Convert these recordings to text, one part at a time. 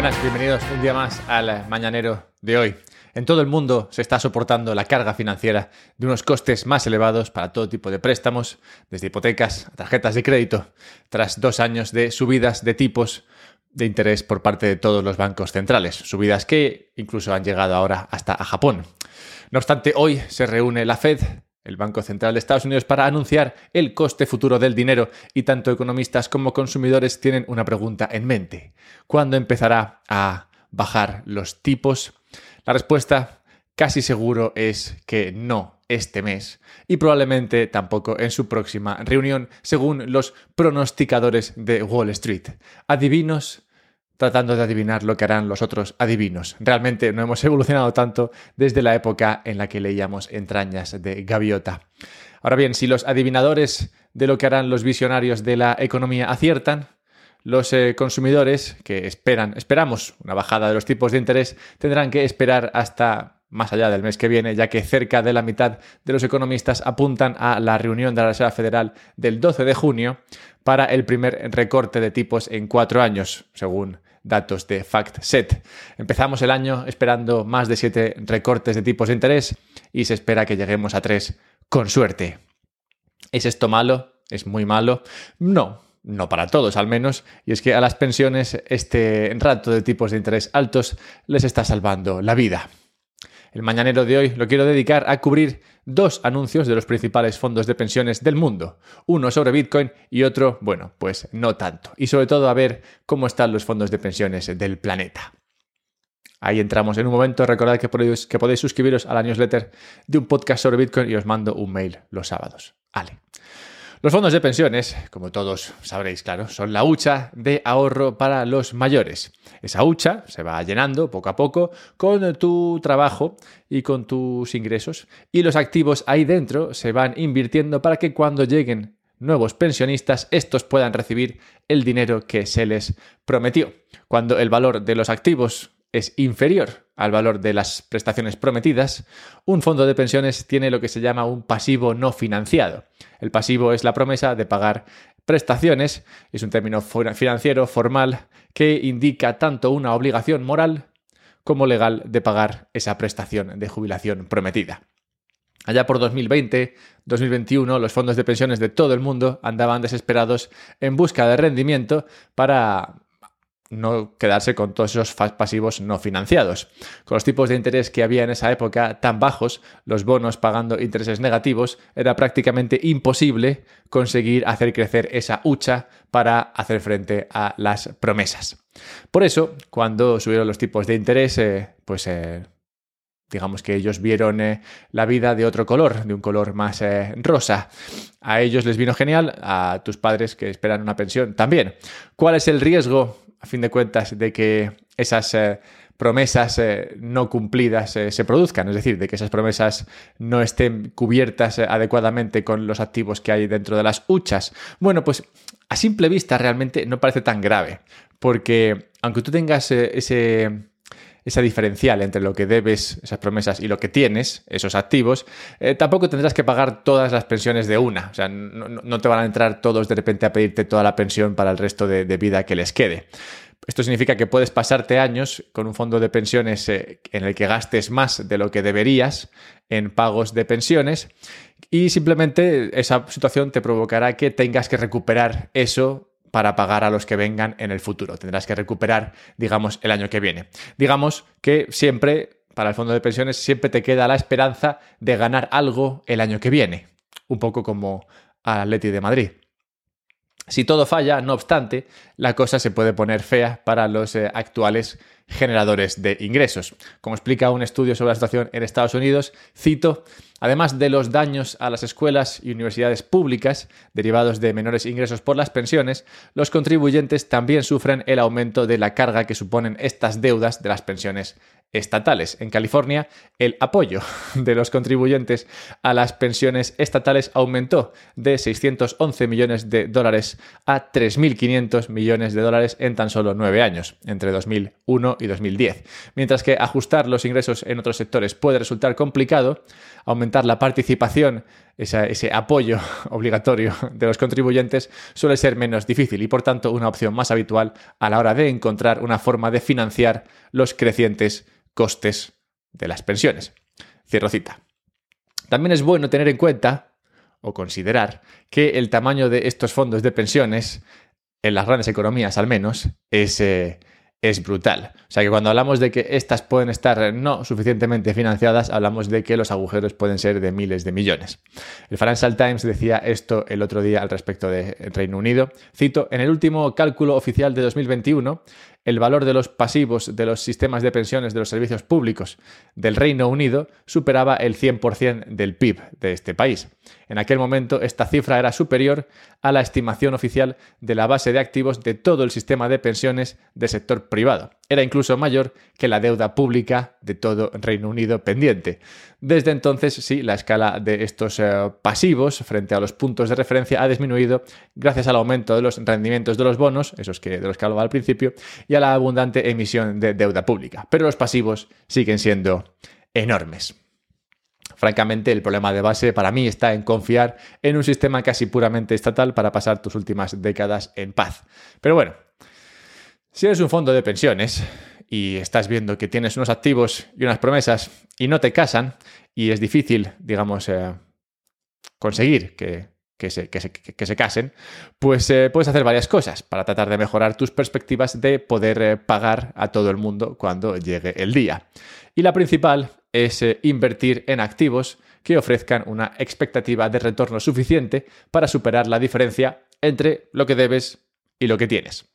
Buenas, bienvenidos un día más al Mañanero de hoy. En todo el mundo se está soportando la carga financiera de unos costes más elevados para todo tipo de préstamos, desde hipotecas a tarjetas de crédito, tras 2 años de subidas de tipos de interés por parte de todos los bancos centrales, subidas que incluso han llegado ahora hasta a Japón. No obstante, hoy se reúne la Fed, el Banco Central de Estados Unidos, para anunciar el coste futuro del dinero, y tanto economistas como consumidores tienen una pregunta en mente: ¿cuándo empezará a bajar los tipos? La respuesta casi seguro es que no este mes, y probablemente tampoco en su próxima reunión, según los pronosticadores de Wall Street. Adivinos tratando de adivinar lo que harán los otros adivinos. Realmente no hemos evolucionado tanto desde la época en la que leíamos Entrañas de Gaviota. Ahora bien, si los adivinadores de lo que harán los visionarios de la economía aciertan, los consumidores que esperamos una bajada de los tipos de interés tendrán que esperar hasta más allá del mes que viene, ya que cerca de la mitad de los economistas apuntan a la reunión de la Reserva Federal del 12 de junio para el primer recorte de tipos en 4 años, según datos de FactSet. Empezamos el año esperando más de 7 recortes de tipos de interés y se espera que lleguemos a 3 con suerte. ¿Es esto malo? ¿Es muy malo? No para todos al menos, y es que a las pensiones este rato de tipos de interés altos les está salvando la vida. El Mañanero de hoy lo quiero dedicar a cubrir 2 anuncios de los principales fondos de pensiones del mundo. Uno sobre Bitcoin y otro, pues no tanto. Y sobre todo a ver cómo están los fondos de pensiones del planeta. Ahí entramos en un momento. Recordad que podéis suscribiros a la newsletter de un podcast sobre Bitcoin y os mando un mail los sábados. Vale. Los fondos de pensiones, como todos sabréis, claro, son la hucha de ahorro para los mayores. Esa hucha se va llenando poco a poco con tu trabajo y con tus ingresos, y los activos ahí dentro se van invirtiendo para que cuando lleguen nuevos pensionistas, estos puedan recibir el dinero que se les prometió. Cuando el valor de los activos es inferior al valor de las prestaciones prometidas, un fondo de pensiones tiene lo que se llama un pasivo no financiado. El pasivo es la promesa de pagar prestaciones, es un término financiero formal que indica tanto una obligación moral como legal de pagar esa prestación de jubilación prometida. Allá por 2020, 2021, los fondos de pensiones de todo el mundo andaban desesperados en busca de rendimiento para no quedarse con todos esos pasivos no financiados. Con los tipos de interés que había en esa época tan bajos, los bonos pagando intereses negativos, era prácticamente imposible conseguir hacer crecer esa hucha para hacer frente a las promesas. Por eso, cuando subieron los tipos de interés, digamos que ellos vieron la vida de otro color, de un color más rosa. A ellos les vino genial, a tus padres que esperan una pensión también. ¿Cuál es el riesgo, a fin de cuentas, de que esas promesas no cumplidas se produzcan? Es decir, de que esas promesas no estén cubiertas adecuadamente con los activos que hay dentro de las huchas. Bueno, pues a simple vista realmente no parece tan grave, porque aunque tú tengas esa diferencial entre lo que debes, esas promesas, y lo que tienes, esos activos, tampoco tendrás que pagar todas las pensiones de una. O sea, no te van a entrar todos de repente a pedirte toda la pensión para el resto de vida que les quede. Esto significa que puedes pasarte años con un fondo de pensiones en el que gastes más de lo que deberías en pagos de pensiones, y simplemente esa situación te provocará que tengas que recuperar eso para pagar a los que vengan en el futuro. Tendrás que recuperar, digamos, el año que viene. Digamos que siempre, para el fondo de pensiones, siempre te queda la esperanza de ganar algo el año que viene. Un poco como al Atleti de Madrid. Si todo falla, no obstante, la cosa se puede poner fea para los actuales generadores de ingresos. Como explica un estudio sobre la situación en Estados Unidos, cito: además de los daños a las escuelas y universidades públicas derivados de menores ingresos por las pensiones, los contribuyentes también sufren el aumento de la carga que suponen estas deudas de las pensiones estatales. En California, el apoyo de los contribuyentes a las pensiones estatales aumentó de $611 millones a $3.500 millones en tan solo 9 años, entre 2001 y 2010. Mientras que ajustar los ingresos en otros sectores puede resultar complicado, aumentar la participación ese apoyo obligatorio de los contribuyentes suele ser menos difícil y, por tanto, una opción más habitual a la hora de encontrar una forma de financiar los crecientes costes de las pensiones. Cierro cita. También es bueno tener en cuenta o considerar que el tamaño de estos fondos de pensiones, en las grandes economías al menos, es brutal. O sea que cuando hablamos de que estas pueden estar no suficientemente financiadas, hablamos de que los agujeros pueden ser de miles de millones. El Financial Times decía esto el otro día al respecto del Reino Unido. Cito, en el último cálculo oficial de 2021, el valor de los pasivos de los sistemas de pensiones de los servicios públicos del Reino Unido superaba el 100% del PIB de este país. En aquel momento, esta cifra era superior a la estimación oficial de la base de activos de todo el sistema de pensiones del sector privado. Era incluso mayor que la deuda pública de todo Reino Unido pendiente. Desde entonces, sí, la escala de estos pasivos frente a los puntos de referencia ha disminuido gracias al aumento de los rendimientos de los bonos, esos de los que hablaba al principio, y a la abundante emisión de deuda pública. Pero los pasivos siguen siendo enormes. Francamente, el problema de base para mí está en confiar en un sistema casi puramente estatal para pasar tus últimas décadas en paz. Pero bueno, si eres un fondo de pensiones y estás viendo que tienes unos activos y unas promesas y no te casan y es difícil, digamos, conseguir que se casen, pues puedes hacer varias cosas para tratar de mejorar tus perspectivas de poder pagar a todo el mundo cuando llegue el día. Y la principal es invertir en activos que ofrezcan una expectativa de retorno suficiente para superar la diferencia entre lo que debes y lo que tienes.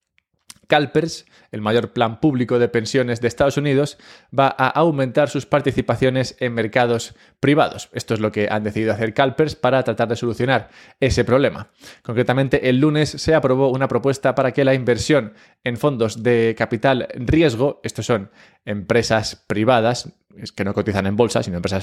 CalPERS, el mayor plan público de pensiones de Estados Unidos, va a aumentar sus participaciones en mercados privados. Esto es lo que han decidido hacer CalPERS para tratar de solucionar ese problema. Concretamente, el lunes se aprobó una propuesta para que la inversión en fondos de capital riesgo, estos son empresas privadas, que no cotizan en bolsa, sino empresas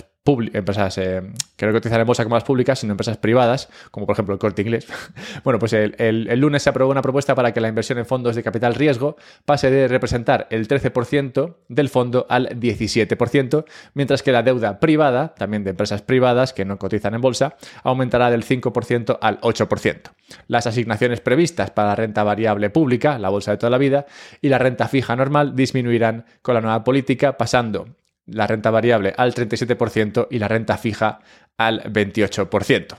que no cotizan en bolsa como las públicas, sino empresas privadas, como por ejemplo el Corte Inglés. Bueno, pues el lunes se aprobó una propuesta para que la inversión en fondos de capital riesgo pase de representar el 13% del fondo al 17%, mientras que la deuda privada, también de empresas privadas que no cotizan en bolsa, aumentará del 5% al 8%. Las asignaciones previstas para la renta variable pública, la bolsa de toda la vida, y la renta fija normal disminuirán con la nueva política, pasando la renta variable al 37% y la renta fija al 28%.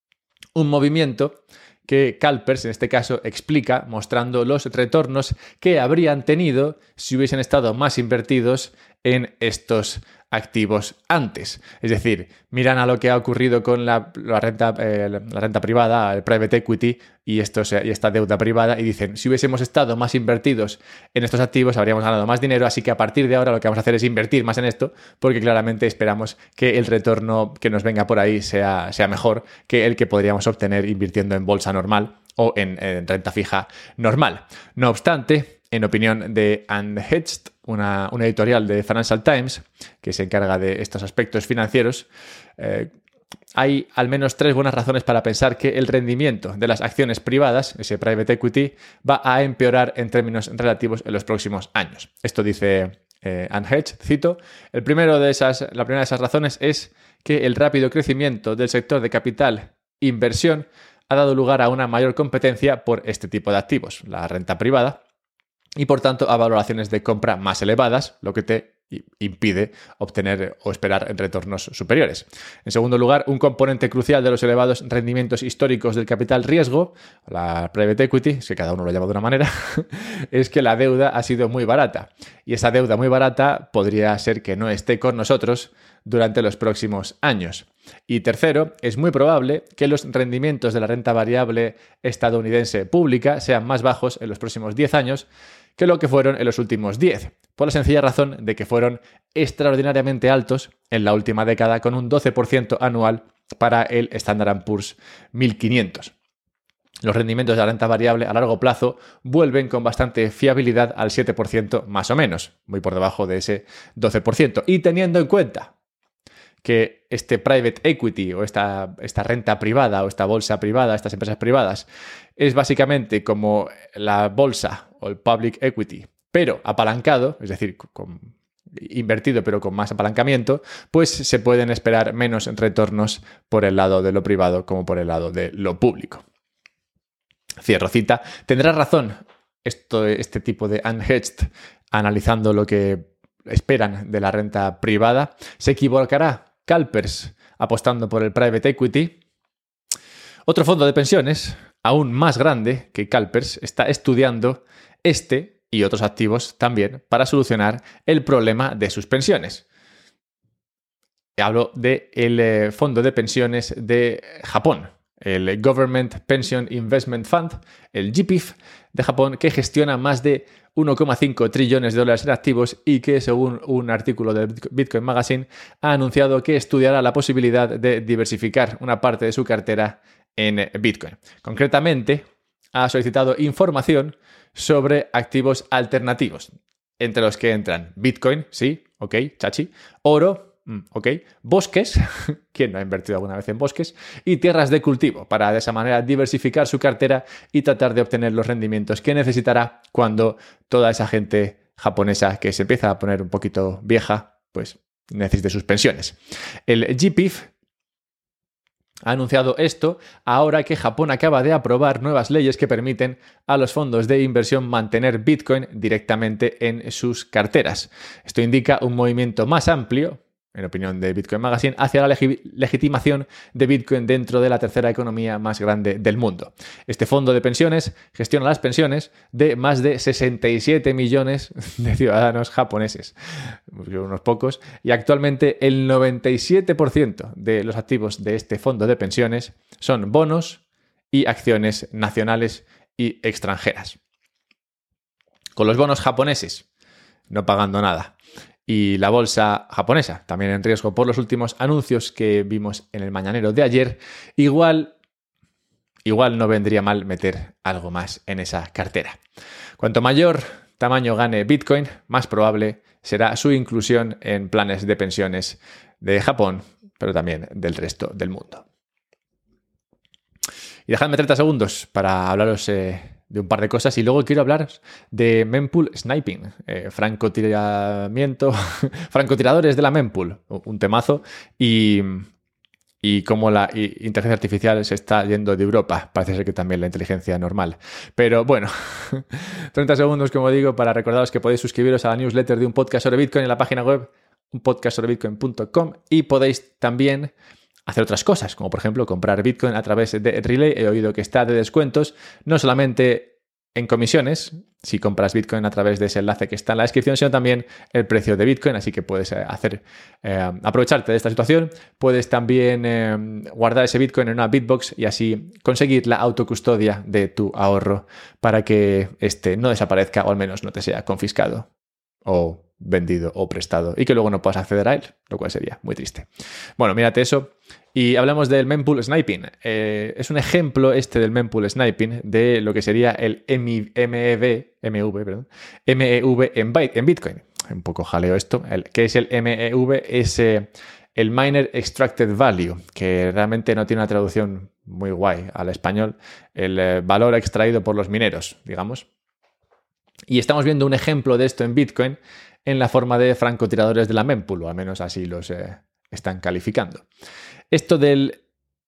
Un movimiento que CalPERS, en este caso, explica mostrando los retornos que habrían tenido si hubiesen estado más invertidos en estos activos antes. Es decir, miran a lo que ha ocurrido con la renta privada, el private equity y esta deuda privada y dicen, si hubiésemos estado más invertidos en estos activos habríamos ganado más dinero, así que a partir de ahora lo que vamos a hacer es invertir más en esto porque claramente esperamos que el retorno que nos venga por ahí sea mejor que el que podríamos obtener invirtiendo en bolsa normal o en renta fija normal. No obstante, en opinión de Anne Hecht, una editorial de Financial Times que se encarga de estos aspectos financieros, hay al menos 3 buenas razones para pensar que el rendimiento de las acciones privadas, ese private equity, va a empeorar en términos relativos en los próximos años. Esto dice Anne Hecht, cito, la primera de esas razones es que el rápido crecimiento del sector de capital inversión ha dado lugar a una mayor competencia por este tipo de activos, la renta privada, y por tanto a valoraciones de compra más elevadas, lo que te impide obtener o esperar retornos superiores. En segundo lugar, un componente crucial de los elevados rendimientos históricos del capital riesgo, la private equity, es que cada uno lo llama de una manera, es que la deuda ha sido muy barata. Y esa deuda muy barata podría ser que no esté con nosotros durante los próximos años. Y tercero, es muy probable que los rendimientos de la renta variable estadounidense pública sean más bajos en los próximos 10 años que lo que fueron en los últimos 10, por la sencilla razón de que fueron extraordinariamente altos en la última década con un 12% anual para el Standard & Poor's 1500. Los rendimientos de la renta variable a largo plazo vuelven con bastante fiabilidad al 7% más o menos, muy por debajo de ese 12%. Y teniendo en cuenta que este private equity o esta renta privada o esta bolsa privada, estas empresas privadas, es básicamente como la bolsa o el public equity, pero apalancado, es decir, invertido pero con más apalancamiento, pues se pueden esperar menos retornos por el lado de lo privado como por el lado de lo público. Cierro cita. Tendrá razón este tipo de unhedged analizando lo que esperan de la renta privada. ¿Se equivocará CalPERS apostando por el private equity? Otro fondo de pensiones, aún más grande que CalPERS, está estudiando este y otros activos también para solucionar el problema de sus pensiones. Hablo del fondo de pensiones de Japón, el Government Pension Investment Fund, el GPIF de Japón, que gestiona más de 1,5 trillones de dólares en activos y que, según un artículo de Bitcoin Magazine, ha anunciado que estudiará la posibilidad de diversificar una parte de su cartera en Bitcoin. Concretamente, ha solicitado información sobre activos alternativos, entre los que entran Bitcoin, sí, ok, chachi, oro, ok, bosques, ¿quién no ha invertido alguna vez en bosques? Y tierras de cultivo, para de esa manera diversificar su cartera y tratar de obtener los rendimientos que necesitará cuando toda esa gente japonesa que se empieza a poner un poquito vieja, pues necesite sus pensiones. El GPIF ha anunciado esto ahora que Japón acaba de aprobar nuevas leyes que permiten a los fondos de inversión mantener Bitcoin directamente en sus carteras. Esto indica un movimiento más amplio, en opinión de Bitcoin Magazine, hacia la legitimación de Bitcoin dentro de la tercera economía más grande del mundo. Este fondo de pensiones gestiona las pensiones de más de 67 millones de ciudadanos japoneses, unos pocos, y actualmente el 97% de los activos de este fondo de pensiones son bonos y acciones nacionales y extranjeras. Con los bonos japoneses no pagando nada. Y la bolsa japonesa, también en riesgo por los últimos anuncios que vimos en el mañanero de ayer, igual no vendría mal meter algo más en esa cartera. Cuanto mayor tamaño gane Bitcoin, más probable será su inclusión en planes de pensiones de Japón, pero también del resto del mundo. Y dejadme 30 segundos para hablaros de un par de cosas y luego quiero hablaros de mempool sniping, francotiradores de la mempool, un temazo, y cómo la inteligencia artificial se está yendo de Europa. Parece ser que también la inteligencia normal. Pero bueno, 30 segundos, como digo, para recordaros que podéis suscribiros a la newsletter de Un Podcast sobre Bitcoin en la página web unpodcastsobrebitcoin.com y podéis también hacer otras cosas, como por ejemplo comprar Bitcoin a través de Relay. He oído que está de descuentos, no solamente en comisiones, si compras Bitcoin a través de ese enlace que está en la descripción, sino también el precio de Bitcoin, así que puedes aprovecharte de esta situación. Puedes también guardar ese Bitcoin en una Bitbox y así conseguir la autocustodia de tu ahorro para que este no desaparezca o al menos no te sea confiscado o vendido o prestado y que luego no puedas acceder a él, lo cual sería muy triste. Bueno, mírate eso. Y hablamos del mempool sniping. Es un ejemplo del mempool sniping de lo que sería el MEV en Bitcoin. Un poco jaleo esto. ¿Qué es el MEV? Es el Miner Extracted Value, que realmente no tiene una traducción muy guay al español. El valor extraído por los mineros, digamos. Y estamos viendo un ejemplo de esto en Bitcoin en la forma de francotiradores de la mempool, o al menos así los están calificando. Esto del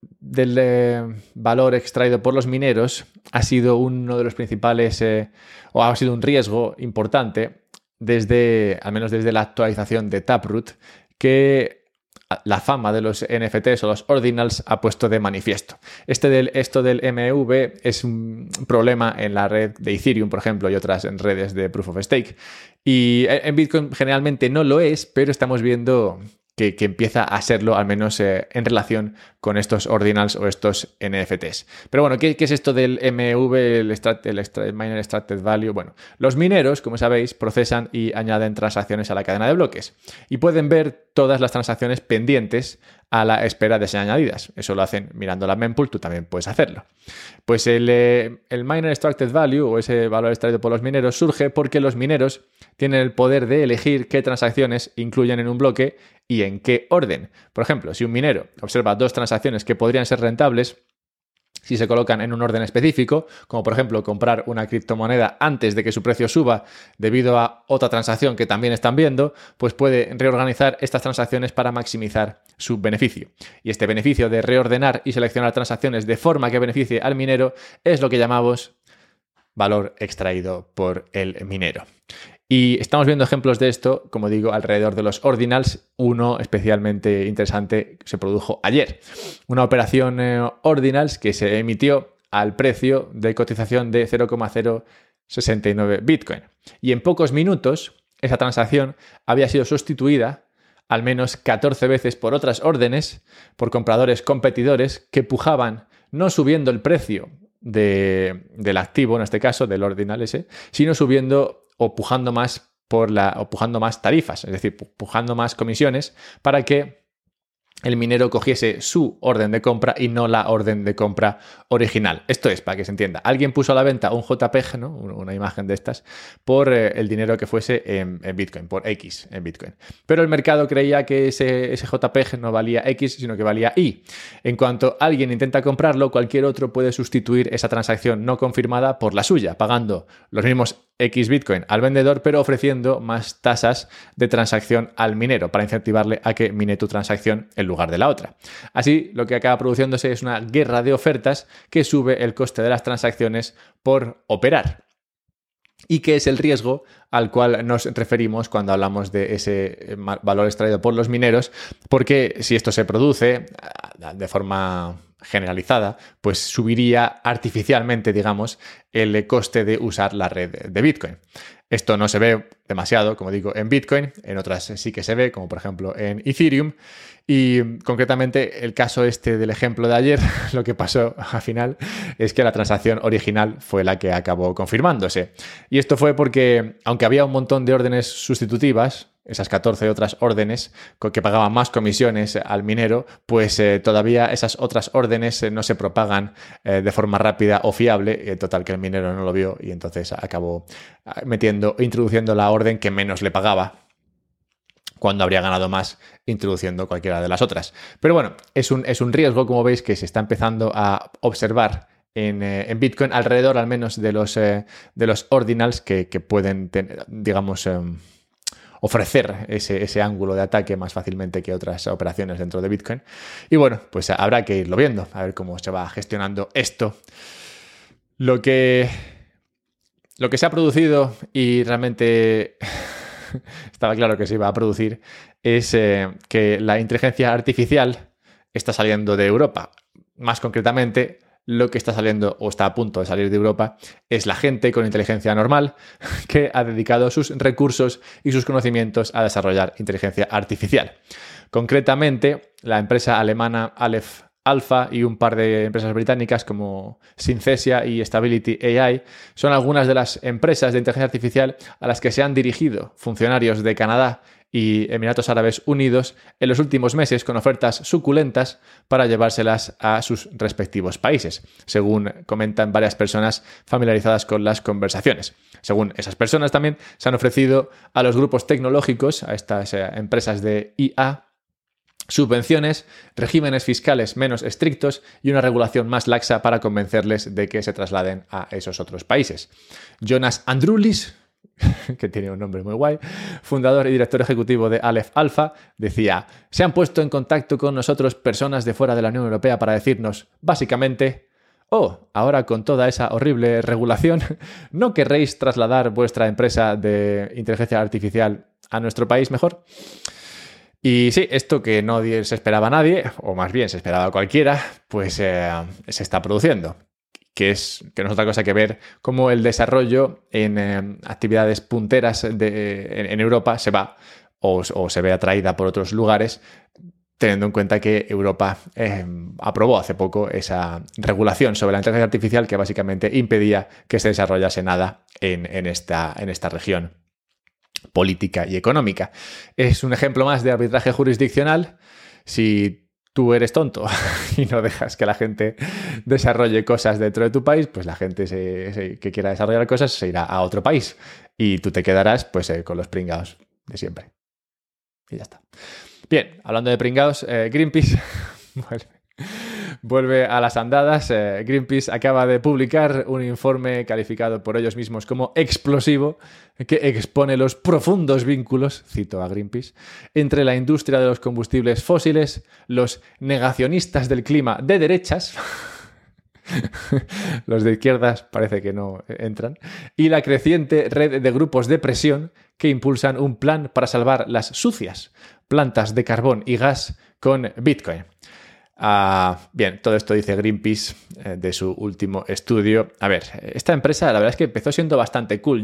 valor extraído por los mineros ha sido uno de los principales, o ha sido un riesgo importante al menos desde la actualización de Taproot, que la fama de los NFTs o los ordinals ha puesto de manifiesto. Esto del MEV es un problema en la red de Ethereum, por ejemplo, y otras redes de Proof of Stake. Y en Bitcoin generalmente no lo es, pero estamos viendo que empieza a serlo, al menos en relación con estos ordinals o estos NFTs. Pero bueno, ¿qué es esto del MEV, el Miner Extracted Value? Bueno, los mineros, como sabéis, procesan y añaden transacciones a la cadena de bloques y pueden ver todas las transacciones pendientes a la espera de ser añadidas. Eso lo hacen mirando la mempool, tú también puedes hacerlo. Pues el Miner Extracted Value, o ese valor extraído por los mineros, surge porque los mineros tienen el poder de elegir qué transacciones incluyen en un bloque y en qué orden. Por ejemplo, si un minero observa dos transacciones que podrían ser rentables, si se colocan en un orden específico, como por ejemplo comprar una criptomoneda antes de que su precio suba debido a otra transacción que también están viendo, pues puede reorganizar estas transacciones para maximizar su beneficio. Y este beneficio de reordenar y seleccionar transacciones de forma que beneficie al minero es lo que llamamos valor extraído por el minero. Y estamos viendo ejemplos de esto, como digo, alrededor de los ordinals. Uno especialmente interesante se produjo ayer. Una operación ordinals que se emitió al precio de cotización de 0,069 Bitcoin. Y en pocos minutos, esa transacción había sido sustituida al menos 14 veces por otras órdenes, por compradores competidores que pujaban no subiendo el precio del activo, en este caso, del ordinal ese, sino subiendo o pujando más pujando más tarifas, es decir, pujando más comisiones para que el minero cogiese su orden de compra y no la orden de compra original. Esto es, para que se entienda, alguien puso a la venta un JPEG, ¿no? Una imagen de estas, por el dinero que fuese en Bitcoin, por X en Bitcoin. Pero el mercado creía que ese JPEG no valía X, sino que valía Y. En cuanto alguien intenta comprarlo, cualquier otro puede sustituir esa transacción no confirmada por la suya, pagando los mismos X Bitcoin al vendedor, pero ofreciendo más tasas de transacción al minero para incentivarle a que mine tu transacción en lugar de la otra. Así, lo que acaba produciéndose es una guerra de ofertas que sube el coste de las transacciones por operar. Y que es el riesgo al cual nos referimos cuando hablamos de ese valor extraído por los mineros, porque si esto se produce de forma generalizada, pues subiría artificialmente, digamos, el coste de usar la red de Bitcoin. Esto no se ve demasiado, como digo, en Bitcoin, en otras sí que se ve, como por ejemplo en Ethereum. Y concretamente el caso este del ejemplo de ayer, lo que pasó al final es que la transacción original fue la que acabó confirmándose. Y esto fue porque, aunque había un montón de órdenes sustitutivas, esas 14 otras órdenes que pagaban más comisiones al minero, pues todavía esas otras órdenes no se propagan de forma rápida o fiable. Total, que el minero no lo vio y entonces acabó introduciendo la orden que menos le pagaba, cuando habría ganado más introduciendo cualquiera de las otras. Pero bueno, es un riesgo, como veis, que se está empezando a observar en Bitcoin, alrededor al menos de los ordinals que pueden tener, digamos, ofrecer ese ángulo de ataque más fácilmente que otras operaciones dentro de Bitcoin. Y bueno, pues habrá que irlo viendo, a ver cómo se va gestionando esto. Lo que se ha producido, y realmente estaba claro que se iba a producir, es que la inteligencia artificial está saliendo de Europa. Más concretamente, lo que está saliendo o está a punto de salir de Europa es la gente con inteligencia normal que ha dedicado sus recursos y sus conocimientos a desarrollar inteligencia artificial. Concretamente, la empresa alemana Aleph Alpha y un par de empresas británicas como Synthesia y Stability AI son algunas de las empresas de inteligencia artificial a las que se han dirigido funcionarios de Canadá y Emiratos Árabes Unidos en los últimos meses con ofertas suculentas para llevárselas a sus respectivos países, según comentan varias personas familiarizadas con las conversaciones. Según esas personas también se han ofrecido a los grupos tecnológicos, a estas empresas de IA, subvenciones, regímenes fiscales menos estrictos y una regulación más laxa para convencerles de que se trasladen a esos otros países. Jonas Androulis, que tiene un nombre muy guay, fundador y director ejecutivo de Aleph Alpha, decía: se han puesto en contacto con nosotros personas de fuera de la Unión Europea para decirnos, básicamente, ahora con toda esa horrible regulación, ¿no querréis trasladar vuestra empresa de inteligencia artificial a nuestro país mejor? Y sí, esto que no se esperaba a nadie, o más bien se esperaba a cualquiera, pues se está produciendo. Que no es otra cosa que ver cómo el desarrollo en actividades punteras en Europa se va o se ve atraída por otros lugares, teniendo en cuenta que Europa aprobó hace poco esa regulación sobre la inteligencia artificial que básicamente impedía que se desarrollase nada en esta región política y económica. Es un ejemplo más de arbitraje jurisdiccional. Si tú eres tonto y no dejas que la gente desarrolle cosas dentro de tu país, pues la gente que quiera desarrollar cosas se irá a otro país y tú te quedarás pues con los pringados de siempre. Y ya está. Bien, hablando de pringados, Greenpeace vuelve a las andadas. Greenpeace acaba de publicar un informe calificado por ellos mismos como explosivo que expone los profundos vínculos, cito a Greenpeace, entre la industria de los combustibles fósiles, los negacionistas del clima de derechas, los de izquierdas parece que no entran, y la creciente red de grupos de presión que impulsan un plan para salvar las sucias plantas de carbón y gas con Bitcoin. Bien, todo esto dice Greenpeace de su último estudio. A ver, esta empresa la verdad es que empezó siendo bastante cool.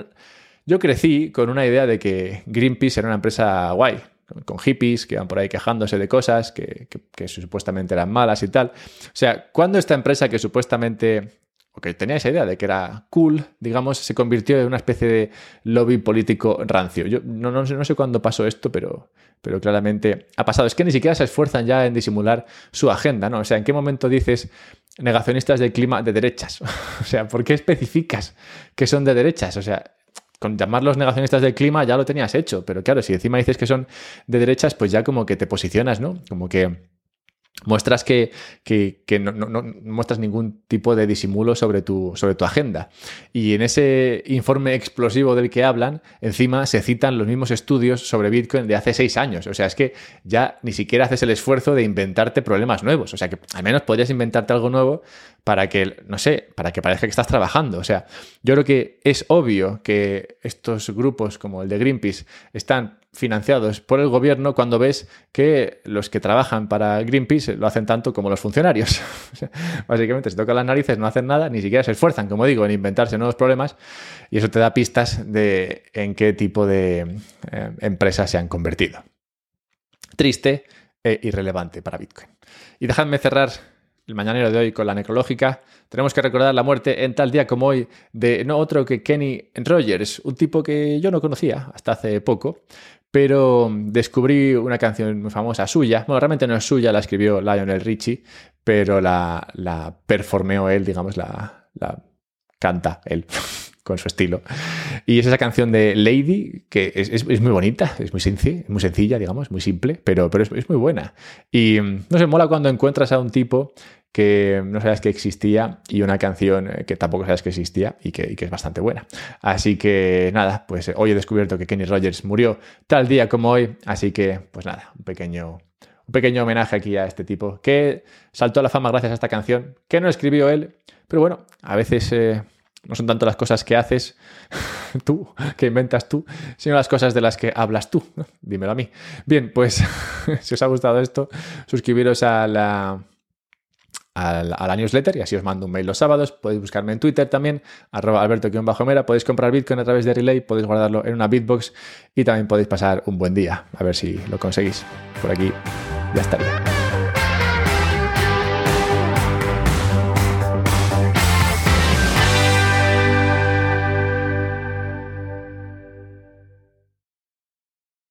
Yo crecí con una idea de que Greenpeace era una empresa guay, con hippies que van por ahí quejándose de cosas que supuestamente eran malas y tal. O sea, cuando esta empresa que supuestamente, o que tenía esa idea de que era cool, digamos, se convirtió en una especie de lobby político rancio. Yo no sé cuándo pasó esto, pero claramente ha pasado. Es que ni siquiera se esfuerzan ya en disimular su agenda, ¿no? O sea, ¿en qué momento dices negacionistas del clima de derechas? O sea, ¿por qué especificas que son de derechas? O sea, con llamarlos negacionistas del clima ya lo tenías hecho, pero claro, si encima dices que son de derechas, pues ya como que te posicionas, ¿no? Como que muestras que no muestras ningún tipo de disimulo sobre tu agenda. Y en ese informe explosivo del que hablan, encima se citan los mismos estudios sobre Bitcoin de hace 6 años. O sea, es que ya ni siquiera haces el esfuerzo de inventarte problemas nuevos. O sea, que al menos podrías inventarte algo nuevo para que, no sé, para que parezca que estás trabajando. O sea, yo creo que es obvio que estos grupos como el de Greenpeace están financiados por el gobierno cuando ves que los que trabajan para Greenpeace lo hacen tanto como los funcionarios. O sea, básicamente se tocan las narices, no hacen nada, ni siquiera se esfuerzan, como digo, en inventarse nuevos problemas, y eso te da pistas de en qué tipo de empresas se han convertido. Triste e irrelevante para Bitcoin. Y dejadme cerrar el mañanero de hoy con la necrológica. Tenemos que recordar la muerte en tal día como hoy de no otro que Kenny Rogers, un tipo que yo no conocía hasta hace poco, pero descubrí una canción muy famosa suya. Bueno, realmente no es suya, la escribió Lionel Richie, pero la performeó él, digamos, la canta él con su estilo. Y es esa canción de Lady, que es muy bonita, es muy sencilla, digamos, muy simple, pero es muy buena. Y no sé, mola cuando encuentras a un tipo que no sabes que existía y una canción que tampoco sabes que existía y que es bastante buena. Así que nada, pues hoy he descubierto que Kenny Rogers murió tal día como hoy, así que pues nada, un pequeño homenaje aquí a este tipo que saltó a la fama gracias a esta canción, que no escribió él, pero bueno, a veces no son tanto las cosas que haces tú, que inventas tú, sino las cosas de las que hablas tú. Dímelo a mí. Bien, pues si os ha gustado esto, suscribiros a la newsletter y así os mando un mail los sábados. Podéis buscarme en Twitter también, @alberto_mera. Podéis comprar Bitcoin a través de Relay, podéis guardarlo en una Bitbox y también podéis pasar un buen día. A ver si lo conseguís. Por aquí ya estaría.